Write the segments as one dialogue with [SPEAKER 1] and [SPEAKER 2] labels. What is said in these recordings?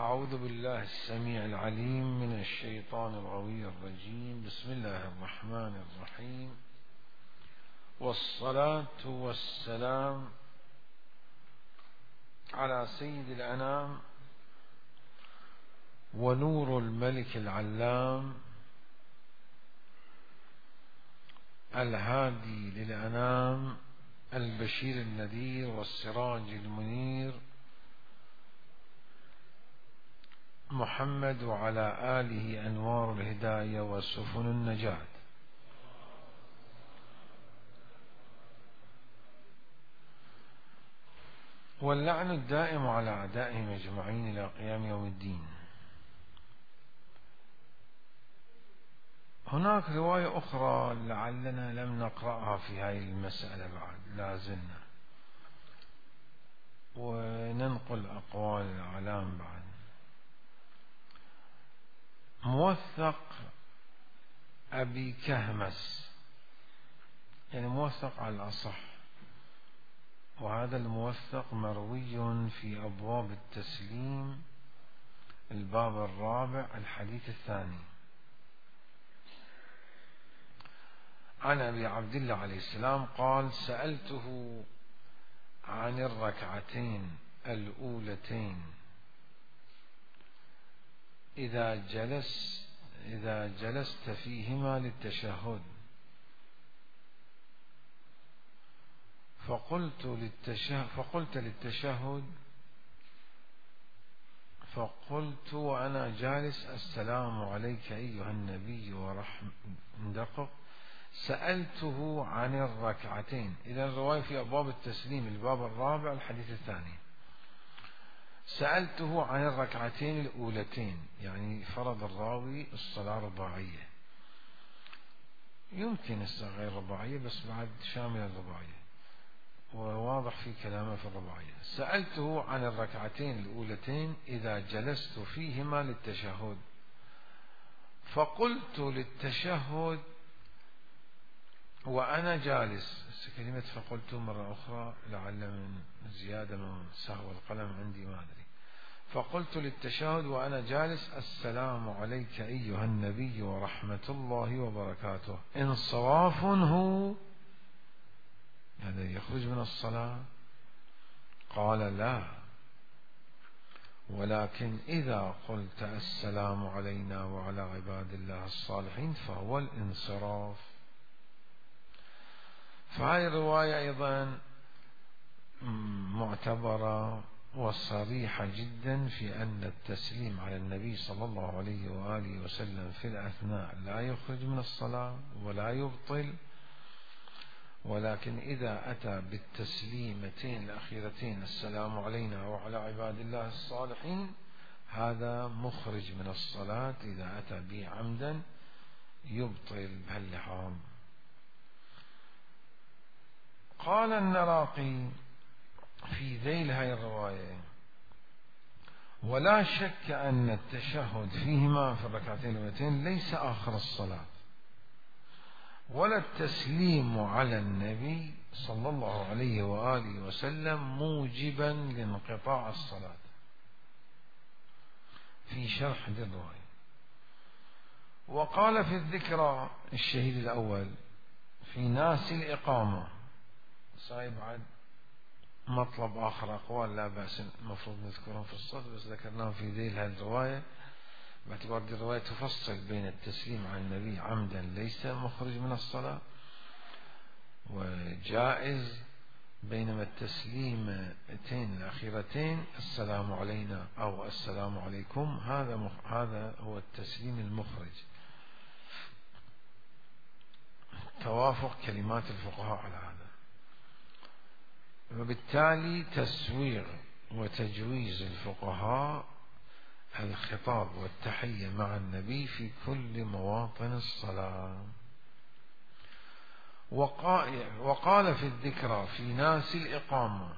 [SPEAKER 1] أعوذ بالله السميع العليم من الشيطان الغوي الرجيم. بسم الله الرحمن الرحيم، والصلاة والسلام على سيد الأنام ونور الملك العلام الهادي للأنام البشير النذير والسراج المنير محمد، وعلى آله أنوار الهداية وسفن النجاة. واللعن الدائم على أعدائهم أجمعين إلى قيام يوم الدين. هناك رواية أخرى لعلنا لم نقرأها في هذه المسألة بعد، لا زلنا وننقل أقوال الأعلام بعد. موثق أبي كهمس، يعني موثق على الأصح، وهذا الموثق مروي في أبواب التسليم الباب الرابع الحديث الثاني، عن أبي عبد الله عليه السلام قال: سألته عن الركعتين الأولتين إذا جلست فيهما للتشهد، فقلت وأنا جالس: السلام عليك أيها النبي ندقق. سألته عن الركعتين، إذا الرواية في أبواب التسليم الباب الرابع الحديث الثاني. سألته عن الركعتين الأولتين، يعني فرض الراوي الصلاة رباعية، يمكن غير رباعية بس بعد شامل الرباعية، وواضح في كلامه في الرباعية. سألته عن الركعتين الأولتين إذا جلست فيهما للتشهد، فقلت للتشهد وأنا جالس. كلمة فقلت مرة أخرى لعل من زيادة من سهو القلم عندي، ما أدري. فقلت للتشهد وأنا جالس: السلام عليك أيها النبي ورحمة الله وبركاته. انصراف هو، هذا يخرج من الصلاة؟ قال: لا، ولكن إذا قلت السلام علينا وعلى عباد الله الصالحين فهو الانصراف. فهذه الرواية أيضا معتبرة وصريحة جدا في أن التسليم على النبي صلى الله عليه وآله وسلم في الأثناء لا يخرج من الصلاة ولا يبطل، ولكن إذا أتى بالتسليمتين الأخيرتين: السلام علينا وعلى عباد الله الصالحين، هذا مخرج من الصلاة. إذا أتى به عمدا يبطل بهاللحام. قال النراقي في ذيل هاي الرواية: ولا شك أن التشهد فيهما في الركعتين الأولتين ليس آخر الصلاة، ولا التسليم على النبي صلى الله عليه وآله وسلم موجبا لانقطاع الصلاة. في شرح الرواية. وقال في الذكرى الشهيد الأول في ناس الإقامة، صايب بعد مطلب آخر أقوال لا بأس المفروض نذكرهم في الصدر، بس ذكرناهم في ذيل هذه الرواية باعتبار دي الرواية تفصل بين التسليم على النبي عمدا ليس مخرج من الصلاة وجائز، بينما التسليمتين الأخيرتين السلام علينا أو السلام عليكم هذا هو التسليم المخرج. توافق كلمات الفقهاء على هذا، وبالتالي تسويغ وتجويز الفقهاء الخطاب والتحية مع النبي في كل مواطن الصلاة. وقال في الذكرى في ناس الإقامة: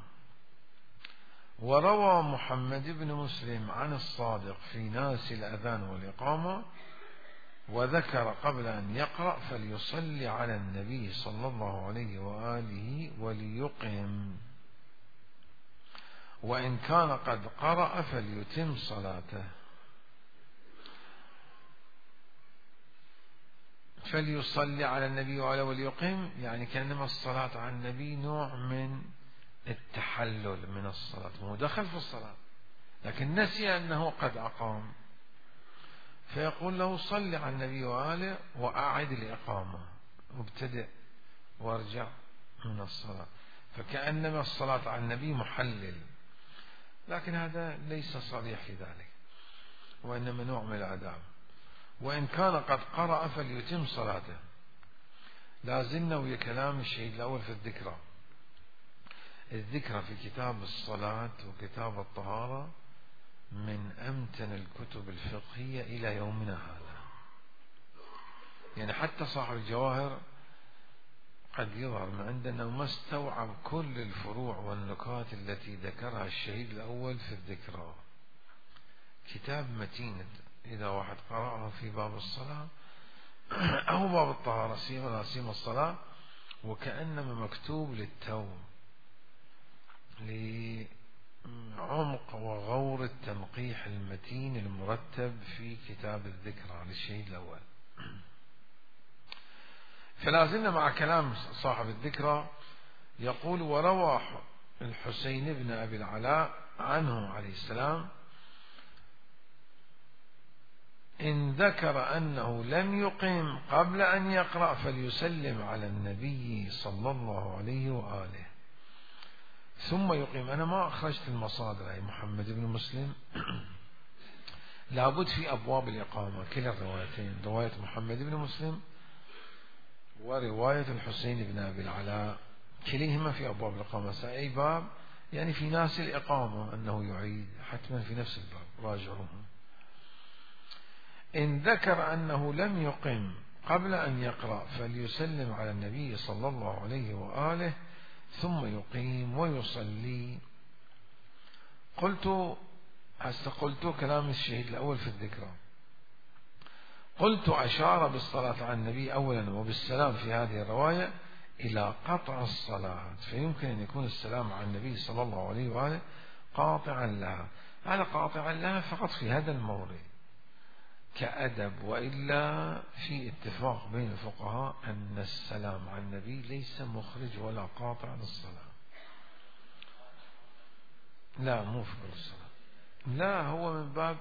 [SPEAKER 1] وروى محمد بن مسلم عن الصادق في ناس الأذان والإقامة، وذكر قبل أن يقرأ: فليصلي على النبي صلى الله عليه وآله وليقم. وإن كان قد قرأ فليتم صلاته، فليصلي على النبي وعلى وليقيم، يعني كأنما الصلاة على النبي نوع من التحلل من الصلاة، هو دخل في الصلاة لكن نسي أنه قد أقام، فيقول له صل على النبي وآله وأعد الإقامة، وابتدئ وارجع من الصلاة، فكأنما الصلاة على النبي محلل، لكن هذا ليس صريح في ذلك، وإنما نوع من الآداب. وإن كان قد قرأ فليتم صلاته. لازلنا ويا كلام الشهيد الأول في الذكرى. الذكرى في كتاب الصلاة وكتاب الطهارة من أمتن الكتب الفقهية إلى يومنا هذا، يعني حتى صاحب الجواهر قد يظهر من عندنا ما استوعب كل الفروع والنكات التي ذكرها الشهيد الأول في الذكرى. كتاب متين إذا واحد قرأه في باب الصلاة أو باب الطهارة، سيما الصلاة، وكأنما مكتوب للتو، لعمق وغور التنقيح المتين المرتب في كتاب الذكرى للشهيد الأول. فلازلنا مع كلام صاحب الذكرى، يقول: وروى الحسين بن أبي العلاء عنه عليه السلام إن ذكر أنه لم يقم قبل أن يقرأ فليسلم على النبي صلى الله عليه وآله ثم يقيم. أنا ما أخرجت المصادر، أي محمد بن مسلم لابد في أبواب الإقامة كلا الروايتين، رواية محمد بن مسلم ورواية الحسين بن أبي العلاء، كليهما في أبواب الإقامة. أي باب يعني في ناس الإقامة أنه يعيد حتما في نفس الباب، راجعوهم. إن ذكر أنه لم يقم قبل أن يقرأ فليسلم على النبي صلى الله عليه وآله ثم يقيم ويصلي. قلت كلام الشهيد الأول في الذكرى، قلت أشار بالصلاة على النبي أولا وبالسلام في هذه الرواية إلى قطع الصلاة، فيمكن أن يكون السلام على النبي صلى الله عليه وآله قاطعا لها، على قاطعا لها فقط في هذا المورد كأدب، وإلا في اتفاق بين الفقهاء أن السلام على النبي ليس مخرج ولا قاطع للصلاة. لا، مو في كل الصلاة، لا، هو من باب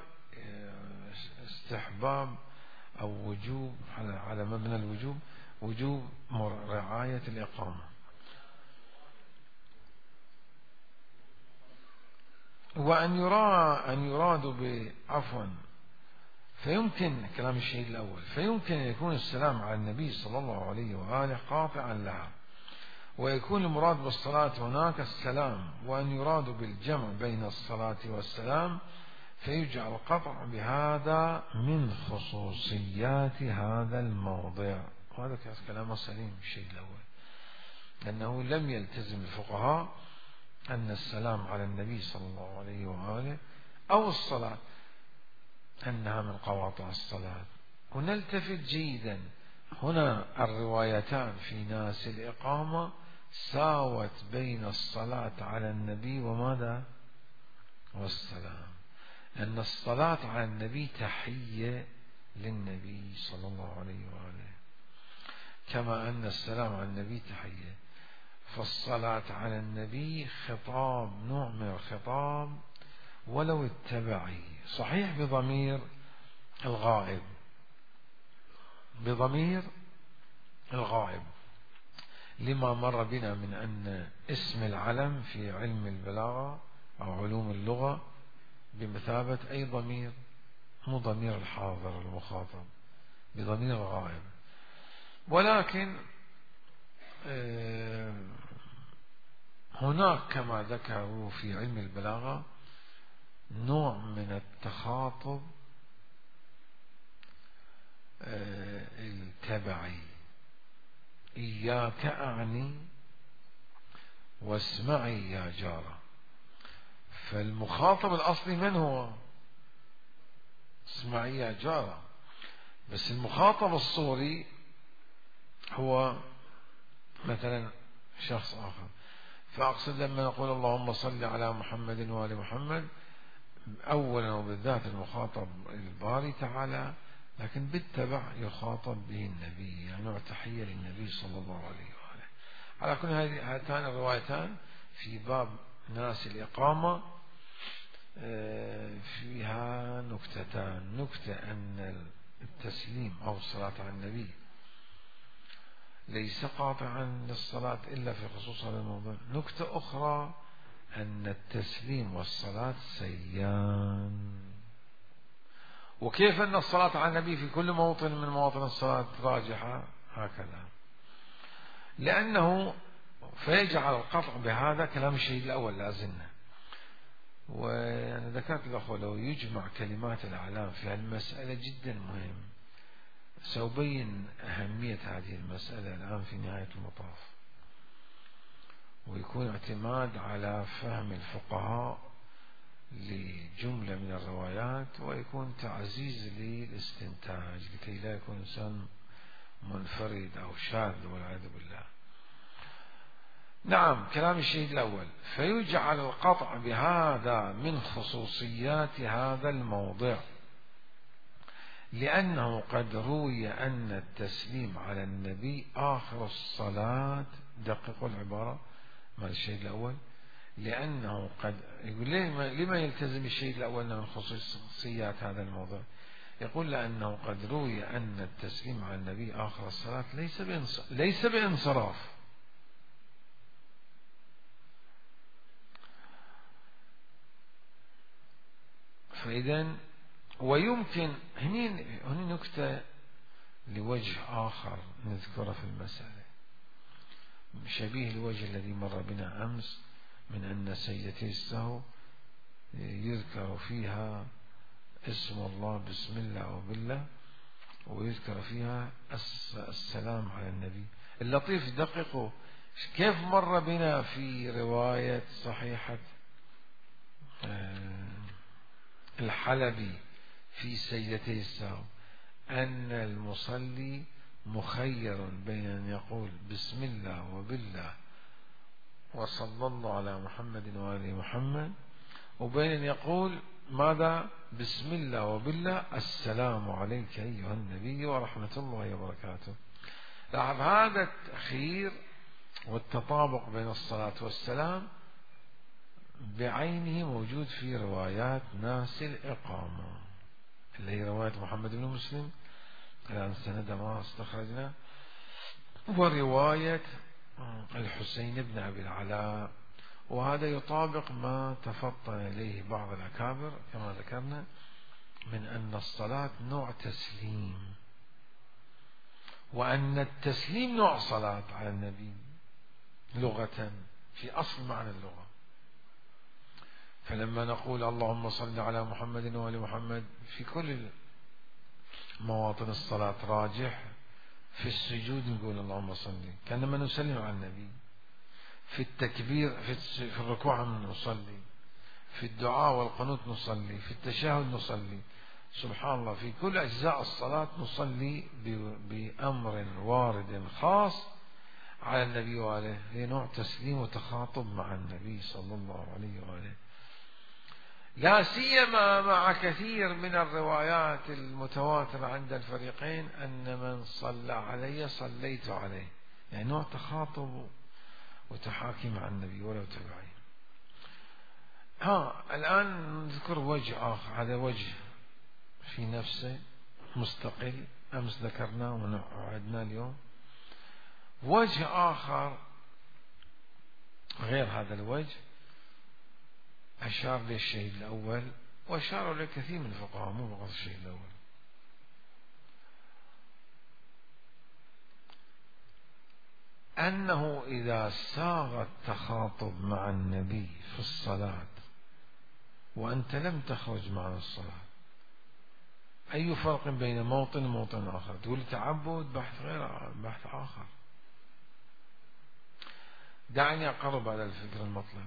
[SPEAKER 1] استحباب أو وجوب، على مبنى الوجوب، وجوب رعاية الإقامة. وأن يراد عفوا، فيمكن كلام الشهيد الأول، فيمكن أن يكون السلام على النبي صلى الله عليه وآله قاطعا لها، ويكون المراد بالصلاة هناك السلام، وأن يراد بالجمع بين الصلاة والسلام، فيجعل القطع بهذا من خصوصيات هذا الموضع. وهذا كلام سليم الشيء الأول، لأنه لم يلتزم الفقهاء أن السلام على النبي صلى الله عليه وآله أو الصلاة أنها من قواطع الصلاة. ونلتفت جيدا، هنا الروايتان في ناس الإقامة ساوت بين الصلاة على النبي وماذا؟ والسلام، لأن الصلاة على النبي تحية للنبي صلى الله عليه وآله، كما أن السلام على النبي تحية. فالصلاة على النبي خطاب، نوع من الخطاب ولو التبعي، صحيح بضمير الغائب، بضمير الغائب، لما مر بنا من أن اسم العلم في علم البلاغة أو علوم اللغة بمثابة أي ضمير، مو ضمير الحاضر المخاطب، بضمير الغائب. ولكن هناك كما ذكروا في علم البلاغة نوع من التخاطب التبعي، إياك أعني واسمعي يا جارة. فالمخاطب الأصلي من هو؟ اسمعي يا جارة، بس المخاطب الصوري هو مثلا شخص آخر، فأقصد لما نقول اللهم صل على محمد وآل محمد، أولا وبالذات المخاطب الباري تعالى، لكن بالتبع يخاطب به النبي، يعني نوع تحية للنبي صلى الله عليه وآله. على كل هاتان الروايتان في باب ناس الإقامة فيها نكتتان: نكتة أن التسليم أو الصلاة على النبي ليس قاطعا للصلاة إلا في خصوص هذا الموضوع. نكتة أخرى أن التسليم والصلاة سيان. وكيف أن الصلاة على النبي في كل موطن من مواطن الصلاة راجحة هكذا، لأنه فيجعل القطع بهذا كلام الشهيد الأول لازلنا. وأنا ذكرت الأخوة لو يجمع كلمات الأعلام في هالمسألة جدا مهم. سأبين أهمية هذه المسألة الآن في نهاية المطاف، ويكون اعتماد على فهم الفقهاء لجملة من الروايات، ويكون تعزيز للاستنتاج لكي لا يكون إنسان منفرد أو شاذ والعياذ بالله. نعم، كلام الشهيد الأول: فيجعل القطع بهذا من خصوصيات هذا الموضع، لأنه قد روي أن التسليم على النبي آخر الصلاة. دققوا العبارة مع الشهيد الأول: لأنه قد يقول لما يلتزم الشهيد الأول من خصوصيات هذا الموضوع؟ يقول لأنه قد روي أن التسليم على النبي آخر الصلاة ليس بانصراف، فإذا ويمكن هني نكتة لوجه آخر نذكره في المسألة، شبيه الوجه الذي مر بنا أمس، من أن سيدتي السهو يذكر فيها اسم الله بسم الله وبالله، ويذكر فيها السلام على النبي. اللطيف دققوا كيف مر بنا في رواية صحيحة الحلبي في سيدتي السهو أن المصلي مخير بين أن يقول بسم الله وبالله وصلى الله على محمد وآل محمد، وبين أن يقول ماذا؟ بسم الله وبالله السلام عليك أيها النبي ورحمة الله وبركاته. لاحظ هذا التأخير والتطابق بين الصلاة والسلام بعينه موجود في روايات ناس الإقامة، اللي هي رواية محمد بن مسلم الآن سند ما استخرجنا، ورواية الحسين بن أبي العلاء. وهذا يطابق ما تفطن إليه بعض الأكابر كما ذكرنا من أن الصلاة نوع تسليم، وأن التسليم نوع صلاة على النبي لغة في أصل معنى اللغة. فلما نقول اللهم صل على محمد وآل محمد في كل مواطن الصلاة راجح، في السجود نقول اللهم صل كأنما نسلم على النبي، في التكبير في الركوع نصلي، في الدعاء والقنوت نصلي، في التشهد نصلي، سبحان الله، في كل أجزاء الصلاة نصلي بأمر وارد خاص على النبي وآله. هي نوع تسليم وتخاطب مع النبي صلى الله عليه وآله، لا سيما مع كثير من الروايات المتواترة عند الفريقين أن من صلى علي صليت عليه، يعني نوع تخاطب وتحاكي مع النبي ولو تبعي. الآن نذكر وجه آخر، هذا وجه في نفسه مستقل، أمس ذكرناه وعدنا اليوم. وجه آخر غير هذا الوجه أشار للشهيد الأول، وأشار لكثير من الفقهاء مو فقط الشهيد الأول، أنه إذا ساغ التخاطب مع النبي في الصلاة وأنت لم تخرج معنا الصلاة، أي فرق بين موطن وموطن آخر؟ تقول تعبد بحث غير بحث آخر. دعني أقرب على الفكر المطلب.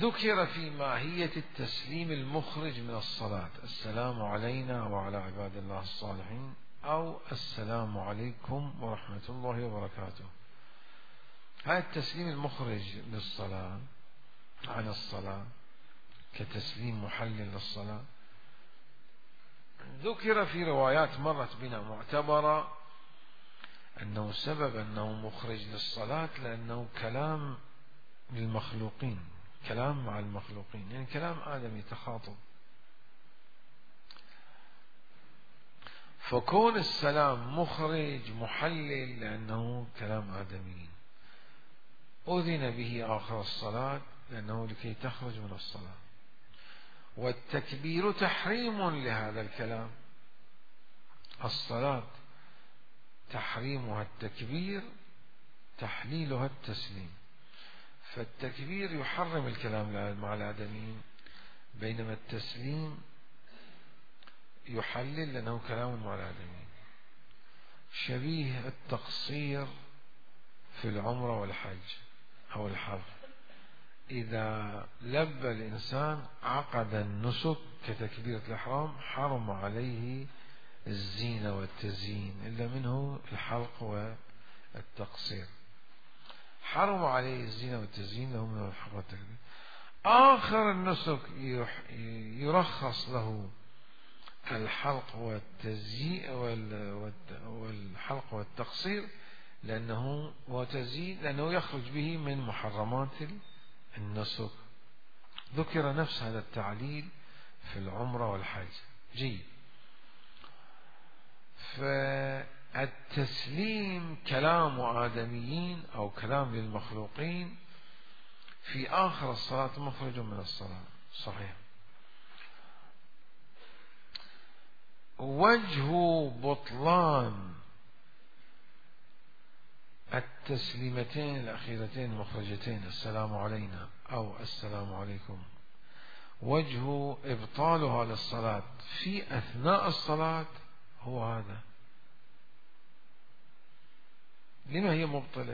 [SPEAKER 1] ذكر في ماهية التسليم المخرج من الصلاة: السلام علينا وعلى عباد الله الصالحين، أو السلام عليكم ورحمة الله وبركاته. هذا التسليم المخرج للصلاة عن الصلاة كتسليم محلل للصلاة ذكر في روايات مرت بنا معتبرة أنه سبب أنه مخرج للصلاة لأنه كلام للمخلوقين، كلام مع المخلوقين، يعني كلام آدمي، تخاطب. فكون السلام مخرج محلل لأنه كلام آدمي، أذن به آخر الصلاة لأنه لكي تخرج من الصلاة. والتكبير تحريم لهذا الكلام، الصلاة تحريمها التكبير، تحليلها التسليم. فالتكبير يحرم الكلام مع الآدميين، بينما التسليم يحلل لأنه كلام مع الآدميين. شبيه التقصير في العمرة والحج أو الحج، إذا لبى الإنسان عقد النسك كتكبيرة الإحرام حرم عليه الزينة والتزيين إلا منه الحلق والتقصير، حرم عليه الزينة والتزيين له من الحلق والتكبير. آخر النسك يرخص له الحلق والتزيين والحلق والتقصير لأنه وتزيين لأنه يخرج به من محرمات النسك. ذكر نفس هذا التعليل في العمرة والحج. جيد. فالتسليم كلام آدميين أو كلام للمخلوقين في آخر الصلاة مخرج من الصلاة، صحيح. وجه بطلان التسليمتين الأخيرتين المخرجتين السلام علينا أو السلام عليكم، وجه إبطالها للصلاة في أثناء الصلاة هو هذا. لما هي مبطلة؟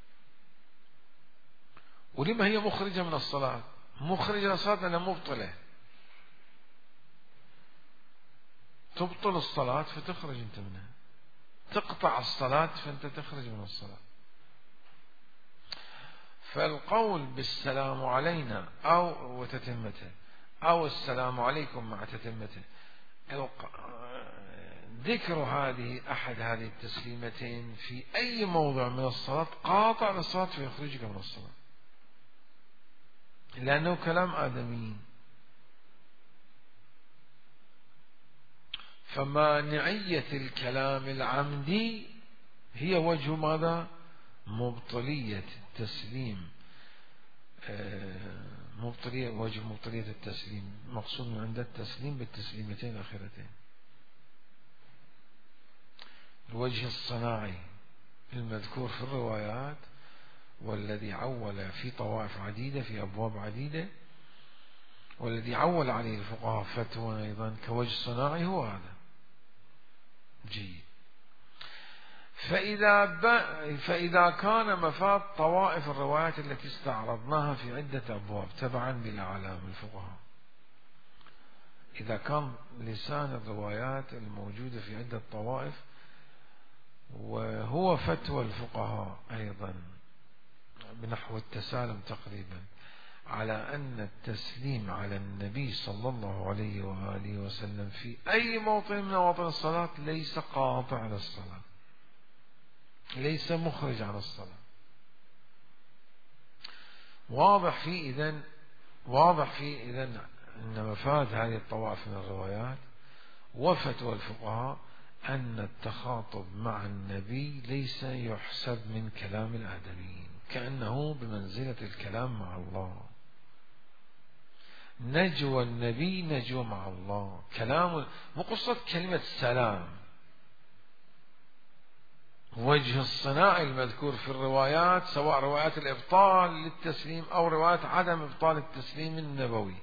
[SPEAKER 1] ولما هي مخرجة من الصلاة؟ مخرجة من الصلاة لأنها مبطلة، تبطل الصلاة فتخرج أنت منها، تقطع الصلاة فأنت تخرج من الصلاة. فالقول بالسلام علينا أو وتتمته أو السلام عليكم مع تتمته، ذكر أحد هذه التسليمتين في أي موضع من الصلاة قاطع للصلاة فيخرجك من الصلاة، لأنه كلام آدميين. فمانعية الكلام العمدي هي وجه ماذا؟ مبطلية التسليم، وجه مبطلية التسليم، مقصود من عند التسليم بالتسليمتين الأخيرتين. الوجه الصناعي المذكور في الروايات والذي عول في طوائف عديدة في أبواب عديدة، والذي عول عليه الفقهاء فتوى أيضا كوجه صناعي هو هذا. جيد. فإذا كان مفاد طوائف الروايات التي استعرضناها في عدة أبواب تبعا للأعلام الفقهاء، إذا كان لسان الروايات الموجودة في عدة طوائف وهو فتوى الفقهاء أيضا بنحو التسالم تقريبا على أن التسليم على النبي صلى الله عليه وآله وسلم في أي موطن من مواطن الصلاة ليس قاطع للصلاة، ليس مخرج عن الصلاة. واضح في إذن أن مفاد هذه الطوائف من الروايات وفتوى الفقهاء أن التخاطب مع النبي ليس يحسب من كلام الآدميين، كأنه بمنزلة الكلام مع الله. نجوى النبي نجوى مع الله، كلام مقصد كلمة سلام. وجه الصناعي المذكور في الروايات سواء روايات الإبطال للتسليم أو روايات عدم إبطال التسليم النبوي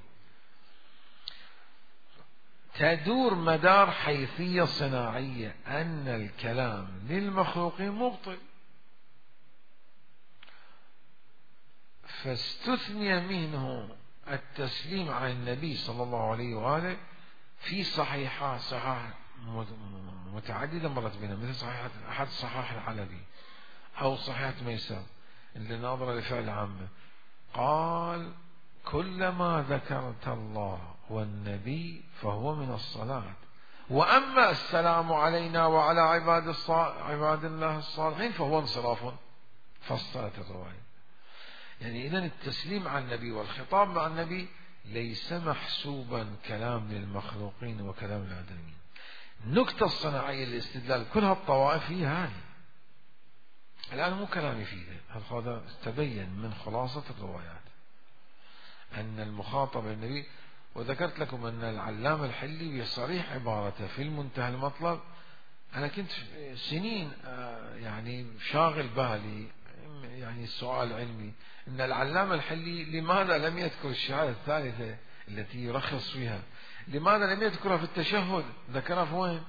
[SPEAKER 1] تدور مدار حيثية صناعية أن الكلام للمخلوقين مبطل، فاستثني منه التسليم على النبي صلى الله عليه وآله في صحيحة متعددة مرت بنا، مثل صحيحة أحد صحاح الحلبي أو صحيحة ميسر اللي ناظرة لفعل عامة، قال كلما ذكرت الله والنبي فهو من الصلاة، وأما السلام علينا وعلى عباد الله الصالحين فهو انصراف. فصلت الرواية. يعني إذن التسليم على النبي والخطاب مع النبي ليس محسوبا كلام للمخلوقين وكلام الآدميين. النكتة الصناعية الاستدلال كل هالطوائف فيها هذه الآن مو كلامي فيه، هذا تبين من خلاصة الروايات أن المخاطب النبي. وذكرت لكم أن العلامة الحلي بصريح عبارته في المنتهى المطلب، أنا كنت سنين يعني شاغل بالي يعني السؤال علمي أن العلامة الحلي لماذا لم يذكر الشهادة الثالثة التي يرخص فيها، لماذا لم يذكرها في التشهد؟ ذكرها في وين؟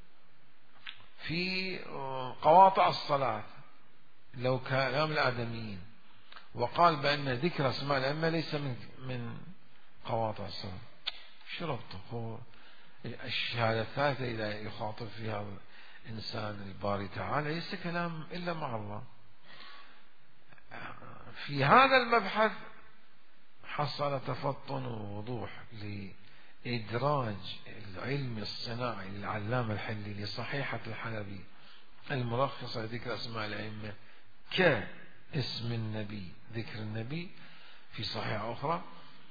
[SPEAKER 1] في قواطع الصلاة لو كلام الآدميين، وقال بأن ذكر اسماء الأئمة ليس من قواطع الصلاة. شرطه الشهادة الثالثة إذا يخاطب فيها الإنسان الباري تعالى ليس كلام إلا مع الله. في هذا المبحث حصل تفطن ووضوح لإدراج العلم الصناعي للعلامة الحلي لصحيحة الحلبي المرخصة لذكر أسماء الأئمة كاسم النبي، ذكر النبي في صحيحة أخرى،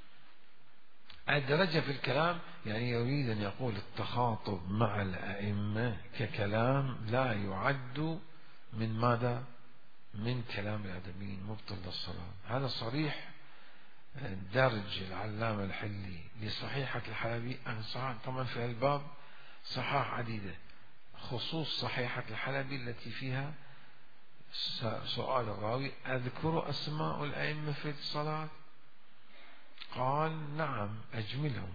[SPEAKER 1] أدرج في الكلام. يعني يريد أن يقول التخاطب مع الأئمة ككلام لا يعد من ماذا؟ من كلام الآدميين مبطل للصلاة. هذا صريح درج العلامة الحلي لصحيحة الحلبي. طبعا في الباب صحاح عديدة، خصوص صحيحة الحلبي التي فيها سؤال الراوي أذكر أسماء الأئمة في الصلاة؟ قال نعم أجملهم.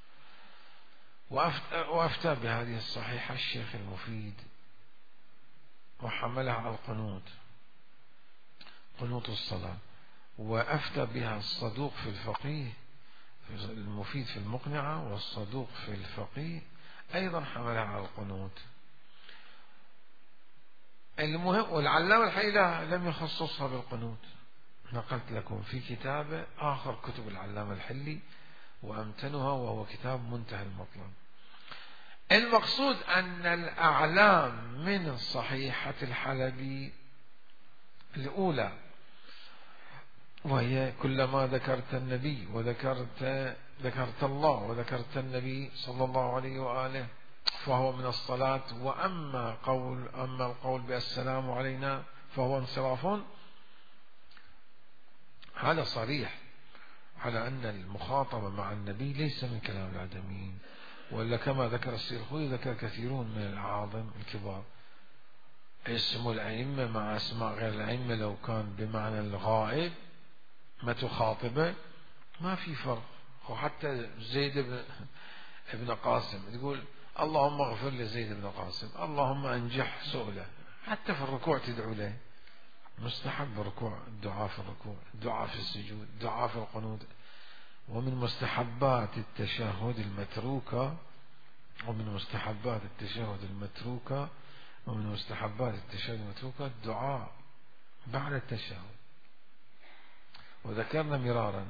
[SPEAKER 1] وأفتى بهذه الصحيحة الشيخ المفيد وحملها على القنوت، قنوت الصلاة، وأفتى بها الصدوق في الفقيه المفيد في المقنعة، والصدوق في الفقيه أيضا حملها على القنوت. المهم والعلامة الحلي لم يخصصها بالقنوت، نقلت لكم في كتابه آخر كتب العلامة الحلي وأمتنها، وهو كتاب منتهى المطلب. المقصود أن الأعلام من صحيحة الحلبي الأولى، وهي كلما ذكرت النبي ذكرت الله وذكرت النبي صلى الله عليه وآله فهو من الصلاة، وأما القول بالسلام علينا فهو انصراف. هذا صريح على أن المخاطبة مع النبي ليس من كلام الآدميين، ولا كما ذكر السيد الخوئي ذكر كثيرون من الأعاظم الكبار اسم الأئمة مع أسماء غير الأئمة لو كان بمعنى الغائب ما تخاطبه ما في فرق. وحتى زيد بن قاسم تقول اللهم اغفر لزيد بن قاسم، اللهم انجح سؤله، حتى في الركوع تدعو له. مستحب الركوع، الدعاء في الركوع، الدعاء في السجود، الدعاء في القنوت. ومن مستحبات التشهد المتروكة الدعاء بعد التشهد. وذكرنا مرارا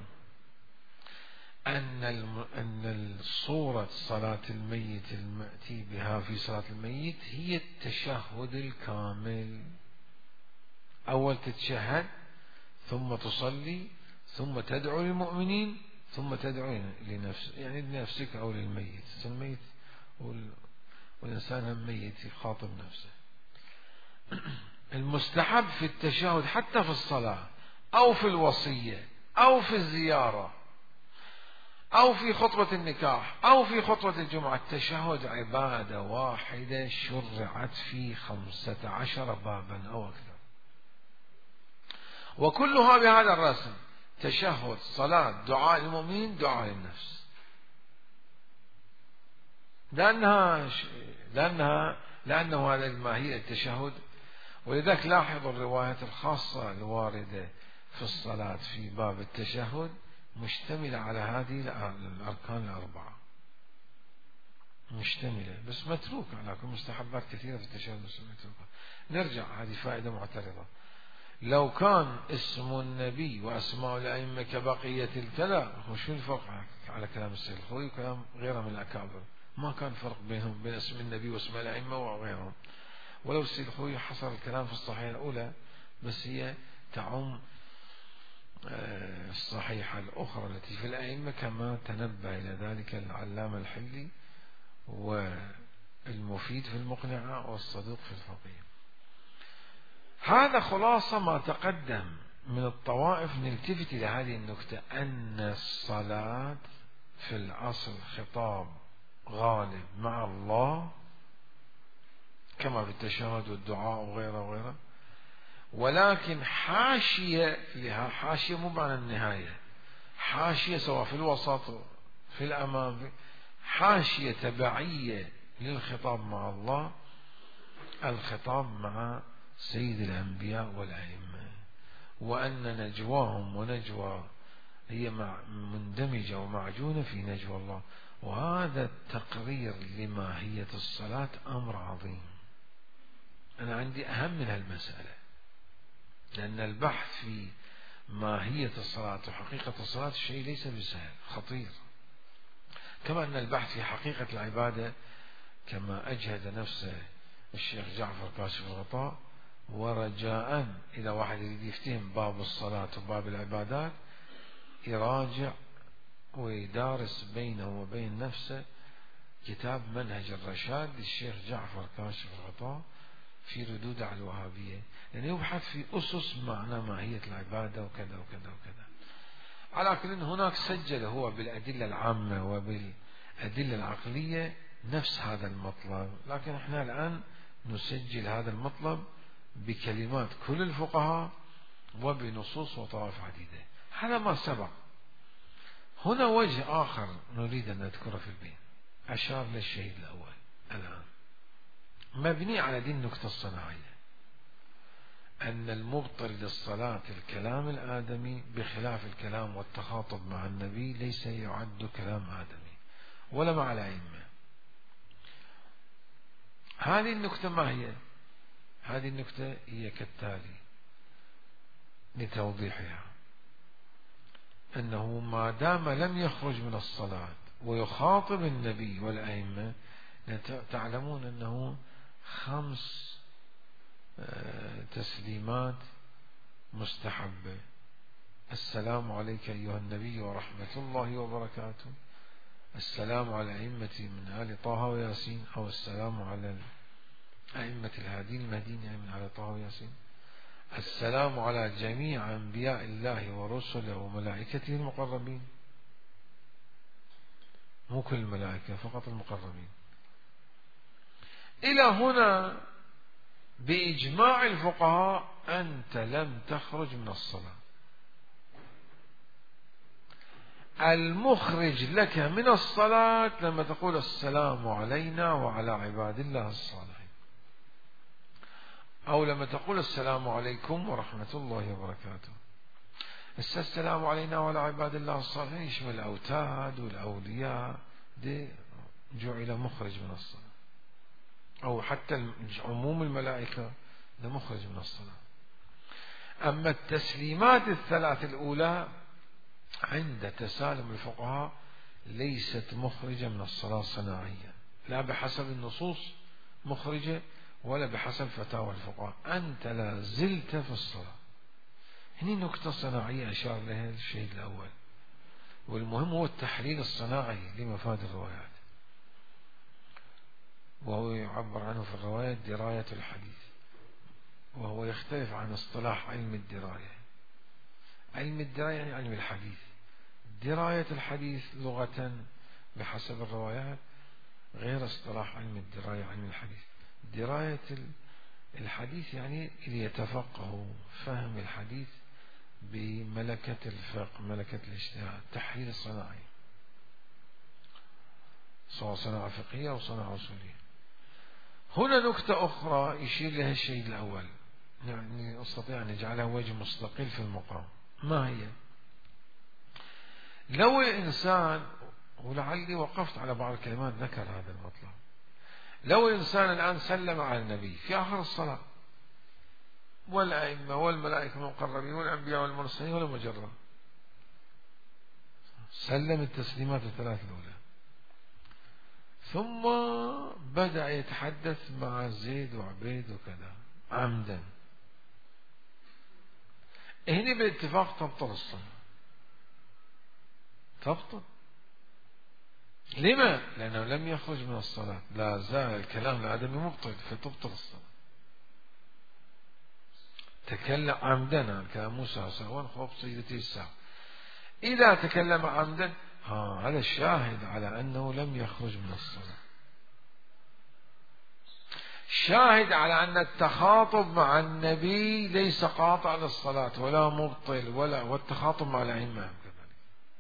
[SPEAKER 1] أن صورة صلاة الميت المأتي بها في صلاة الميت هي التشهد الكامل. أول تتشهد ثم تصلي ثم تدعو للمؤمنين ثم تدعو لنفسك، يعني لنفسك أو للميت. الميت والإنسان هم ميت يخاطب نفسه. المستحب في التشهد حتى في الصلاة أو في الوصية أو في الزيارة أو في خطبة النكاح أو في خطبة الجمعة، التشهد عبادة واحدة شرعت في 15 بابا أو أكثر، وكلها بهذا الرسم: تشهد، صلاة، دعاء للمؤمنين، دعاء للنفس. لأنه هذا الماهية التشهد. ولذلك لاحظوا الروايات الخاصة الواردة في الصلاة في باب التشهد مشتملة على هذه الأركان الأربعة، مشتملة، بس متروك على كل مستحبات كثيرة في التشهد متروكة. نرجع، هذه فائدة معترضة. لو كان اسم النبي وأسماء الأئمة كبقية الكلام، وشو الفرق على كلام السيد الخوئي وكلام غيره من الأكابر؟ ما كان فرق بينهم، بين اسم النبي واسماء الأئمة وغيرهم. ولو السيد الخوئي حصر الكلام في الصحيحة الأولى، بس هي تعم الصحيحة الأخرى التي في الأئمة، كما تنبه إلى ذلك العلامة الحلي والمفيد في المقنعة والصدوق في الفقيه. هذا خلاصة ما تقدم من الطوائف. نلتفت إلى هذه النكتة، أن الصلاة في الأصل خطاب غالب مع الله كما في التشهد والدعاء وغيره وغيره، ولكن حاشية لها، حاشية مو معنى النهاية، حاشية سواء في الوسط في الأمام، حاشية تبعية للخطاب مع الله، الخطاب مع سيد الأنبياء والأئمة، وأن نجواهم ونجوى هي مندمجة ومعجونة في نجوى الله. وهذا التقرير لماهية الصلاة أمر عظيم. أنا عندي أهم من هالمسألة، لأن البحث في ماهية الصلاة وحقيقة الصلاة شيء ليس بسهل، خطير. كما أن البحث في حقيقة العبادة، كما أجهد نفسه الشيخ جعفر كاشف الغطاء، ورجاء إذا واحد يريد يفتهم باب الصلاة وباب العبادات، يراجع ويدارس بينه وبين نفسه كتاب منهج الرشاد للشيخ جعفر كاشف الغطاء في ردود على الوهابية، لأنه يبحث في أسس معنى ماهية العبادة وكذا وكذا وكذا. على كل هناك سجل هو بالأدلة العامة وبالأدلة العقلية نفس هذا المطلب، لكن احنا الآن نسجل هذا المطلب بكلمات كل الفقهاء وبنصوص وطوائف عديدة. هذا ما سبق. هنا وجه آخر نريد أن نذكره في البين، أشار للشهيد الأول الآن، مبني على دي النكتة الصناعية، أن المبطل للصلاة الكلام الآدمي بخلاف الكلام والتخاطب مع النبي ليس يعد كلام آدمي ولا مع الأئمة. هذه النكتة ما هي؟ هذه النكتة هي كالتالي لتوضيحها، أنه ما دام لم يخرج من الصلاة ويخاطب النبي والأئمة، تعلمون أنه 5 تسليمات مستحبة: السلام عليك أيها النبي ورحمة الله وبركاته، السلام على أئمة من آل طه وياسين، أو السلام على أئمة الهادين المهديين يعني من آل طه وياسين، السلام على جميع أنبياء الله ورسله وملائكته المقربين، مو كل الملائكة، فقط المقربين. إلى هنا بإجماع الفقهاء أنت لم تخرج من الصلاة. المخرج لك من الصلاة لما تقول السلام علينا وعلى عباد الله الصالحين، أو لما تقول السلام عليكم ورحمة الله وبركاته. السلام علينا وعلى عباد الله الصالحين يشمل الأوتاد والأولياء، دي جعل مخرج من الصلاة، أو حتى عموم الملائكة ده مخرج من الصلاة. أما التسليمات الثلاث الأولى عند تسالم الفقهاء ليست مخرجة من الصلاة صناعيا، لا بحسب النصوص مخرجة ولا بحسب فتاوى الفقهاء، أنت لا زلت في الصلاة. هني نكتة صناعية أشار لها الشهيد الأول، والمهم هو التحليل الصناعي لمفاد الروايات، وهو يعبر عنه في الرواية دراية الحديث، وهو يختلف عن اصطلاح علم الدراية. علم الدراية يعني علم الحديث، دراية الحديث لغة بحسب الروايات غير اصطلاح علم الدراية علم الحديث. دراية الحديث يعني يتفقه فهم الحديث بملكة الفقه، ملكة الاجتهاد، تحليل الصناعي، سواء صناعة فقهية أو صناعة أصولية. هنا نكتة أخرى يشير لها الشيء الأول، يعني أستطيع أن نجعلها وجه مستقل في المقام. ما هي؟ لو الإنسان، ولعلي وقفت على بعض الكلمات ذكر هذا المطلب، لو الإنسان الآن سلم على النبي في آخر الصلاة والأئمة والملائكة المقربين والأنبياء والمرسلين ولا مجرد سلم التسليمات الثلاث الأولى، ثم بدأ يتحدث مع زيد وعبيد وكذا عمدا، هنا بالاتفاق تبطل الصلاة، تبطل. لما؟ لأنه لم يخرج من الصلاة، لا زال الكلام الآدمي مبطل، فتبطل الصلاة. تكلم عمدا كلام موسى سهوا خب سيدتي الساعة، إذا تكلم عمدا هذا الشاهد على أنه لم يخرج من الصلاة، شاهد على أن التخاطب مع النبي ليس قاطع للصلاة ولا مبطل، والتخاطب مع الأئمة كذلك،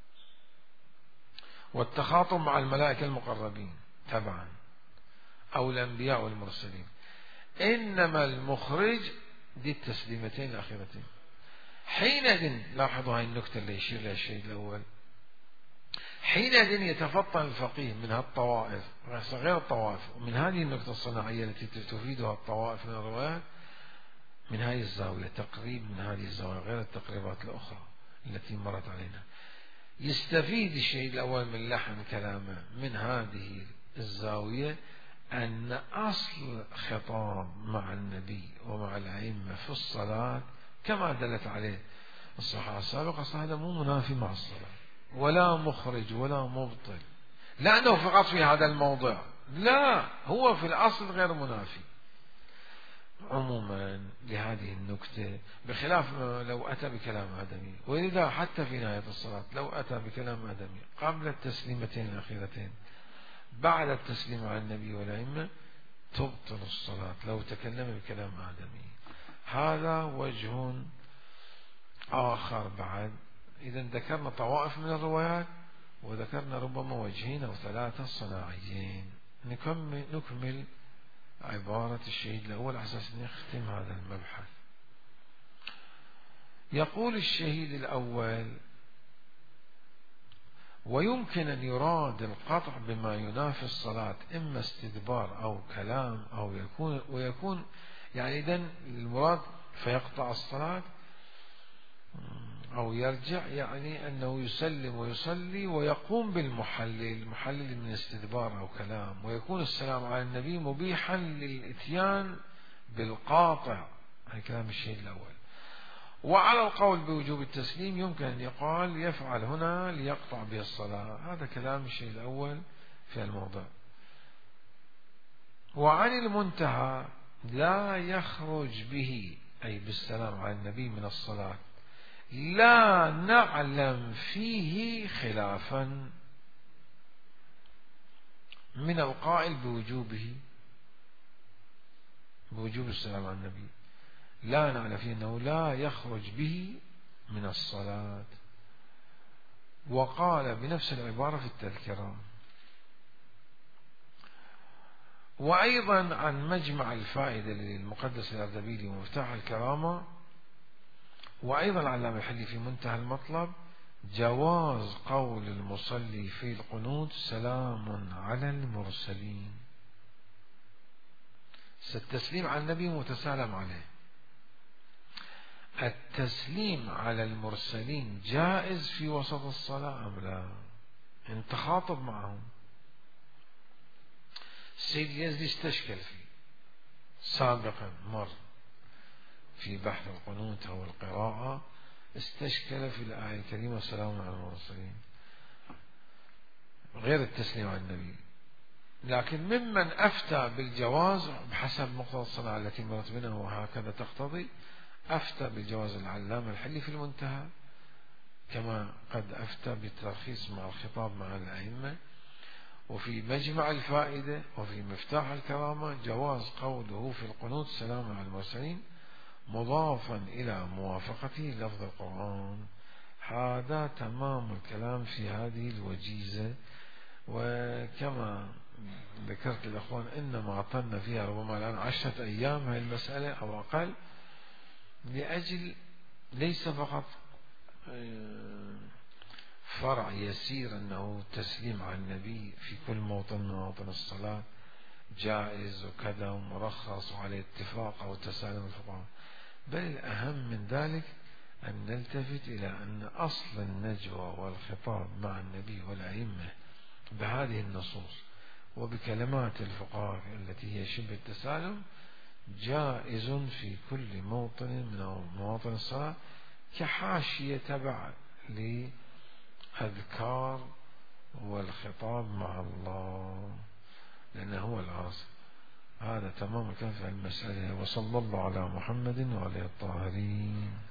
[SPEAKER 1] والتخاطب مع الملائكة المقربين تبعا أو الأنبياء والمرسلين، إنما المخرج دي التسليمتين الأخيرتين. حينئذ لاحظوا هاي النكتة اللي يشير لها الشيء الأول، حينئذ يتفطن الفقيه من هالطوائف غير الطوائف، ومن هذه النكتة الصناعية التي تفيدها الطوائف من الروايات من هذه الزاوية، تقريب من هذه الزاوية غير التقريبات الأخرى التي مرت علينا. يستفيد الشيء الأول من لحن كلامه من هذه الزاوية أن أصل خطاب مع النبي ومع الأئمة في الصلاة كما دلت عليه الصحاح السابقة، هذا مو منافي مع الصلاة ولا مخرج ولا مبطل، لأنه فقط في هذا الموضع، لا، هو في الأصل غير منافي. عموما لهذه النكتة، بخلاف لو أتى بكلام آدمي، ولذا حتى في نهاية الصلاة لو أتى بكلام آدمي قبل التسليمتين الأخيرتين بعد التسليم على النبي والأئمة تبطل الصلاة لو تكلم بكلام آدمي. هذا وجه آخر بعد. إذا ذكرنا طوائف من الروايات وذكرنا ربما وجهين أو ثلاثة صناعيين. نكمل عبارة الشهيد الأول على أساس نختم هذا المبحث. يقول الشهيد الأول: ويمكن أن يراد القطع بما ينافي الصلاة، إما استدبار أو كلام أو ويكون يعني إذن المراد فيقطع الصلاة أو يرجع، يعني أنه يسلم ويصلي ويقوم بالمحلل من استدبار أو كلام، ويكون السلام على النبي مبيحا للإتيان بالقاطع. هذا كلام الشيء الأول. وعلى القول بوجوب التسليم يمكن أن يقال يفعل هنا ليقطع به الصلاة. هذا كلام الشيء الأول في الموضع. وعن المنتهى لا يخرج به أي بالسلام على النبي من الصلاة لا نعلم فيه خلافا من القائل بوجوب السلام على النبي، لا نعلم فيه أنه لا يخرج به من الصلاة. وقال بنفس العبارة في التذكرة. وأيضا عن مجمع الفائدة للمقدس الأردبيلي ومفتاح الكرامة، وأيضا العلامة الحلي في منتهى المطلب، جواز قول المصلي في القنوت سلام على المرسلين. التسليم على النبي متسالم عليه، التسليم على المرسلين جائز في وسط الصلاة أم لا؟ أن تخاطب معهم. السيد يزدي استشكل فيه سابقا، مر في بحث القنوت أو القراءة، استشكل في الآية الكريمة السلام على المرسلين غير التسليم على النبي، لكن ممن أفتى بالجواز بحسب مقتضى الصلاة التي مرت بنا وهكذا تقتضي، أفتى بالجواز العلامة الحلي في المنتهى، كما قد أفتى بالترخيص مع الخطاب مع الأئمة، وفي مجمع الفائدة وفي مفتاح الكرامة جواز قوله في القنوت السلام على المرسلين مضافا إلى موافقته لفظ القرآن. هذا تمام الكلام في هذه الوجيزة. وكما ذكرت الأخوان إنما أعطلنا فيها ربما الآن 10 أيام هذه المسألة أو أقل، لأجل ليس فقط فرع يسير أنه تسليم على النبي في كل موطن من مواطن الصلاة جائز وكذا ومرخص وعلى اتفاق أو تسالم الفقهاء، بل الأهم من ذلك أن نلتفت إلى أن أصل النجوى والخطاب مع النبي والأئمة بهذه النصوص وبكلمات الفقهاء التي هي شبه التسالم جائز في كل موطن من مواطن الصلاة كحاشية تبع لأذكار والخطاب مع الله، لأنه هو الأصل. هذا تمام كان في المسألة. وصلى الله على محمد وعلى الطاهرين.